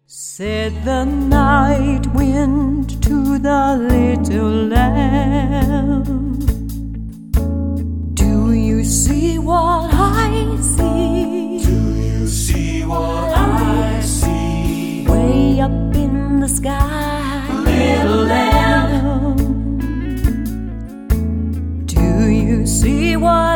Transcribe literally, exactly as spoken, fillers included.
Said the night wind to the little lamb, do you see what I see? Do you see what I see? Way up in the sky, Little lamb, do you see what